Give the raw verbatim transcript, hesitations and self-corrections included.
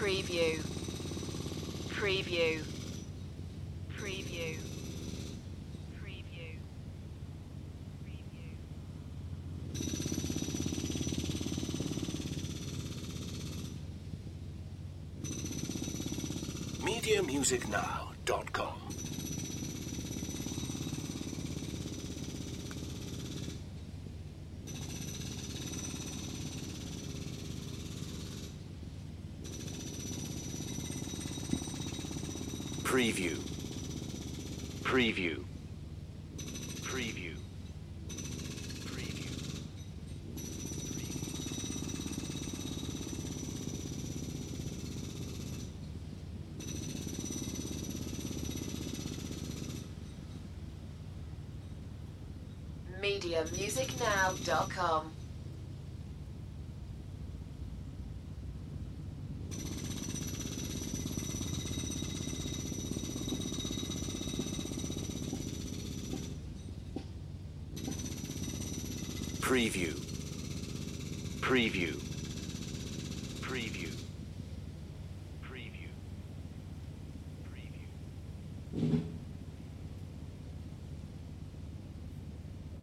Preview. Preview. Preview. Preview. Preview. media music now dot com. Preview. Preview. Preview. Preview. media music now dot com. Preview. Preview. Preview.